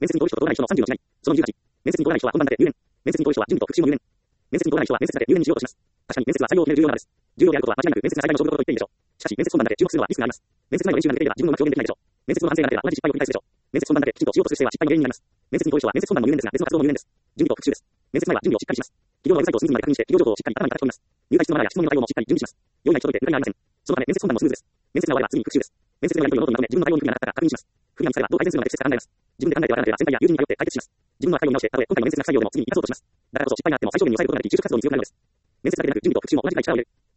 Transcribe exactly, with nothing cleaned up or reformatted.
面接に通る人と通らない人のさんじゅうの違い。そのにじゅうはち。面接に通らない人は本番だけ入念。面接に通る人は準備と復習も入念。面接に通らない人は面接だけ入念にしようとします。確かに面接は採用を決める重要な場です。重要であることは間違いなく面接が最大の勝負事と言っていいでしょう。しかし面接本番だけ注目するのはリスクがあります。面接前の練習が抜けていれば自分のうまく表現できないでしょう。面接の反省がなければ同じ失敗を繰り返すでしょう。面接本番だけきちんとしようとする姿勢は失敗の原因になります。面接に通る人は面接本番も入念ですが別の活動も入念です。準備と復習です。面接前は準備をしっかりします。企業のウェブサイトを隅々まで確認して企業情報をしっかり頭に叩き込みます。入会質のマナーや質問の対応もしっかり準備します。用意が行き届いて抜かりがありません。そのため面接本番もスムーズです。面接が終われば次に復習です。面接のやり取りをノートにまとめ自分の対応に不備がなかったか確認します。不備が見つかればどう改善するのか適切か考えます。自分で考えてわからなければ先輩や友人に頼って解決します。自分の扱いを見直して、たとえ今回の面接が不採用でも次に生かそうとします。だからこそ失敗があっても最小限に抑えることができ、技術活動に強くなるのです。面接だけでなく準備と復習も同じくらい力を入れる。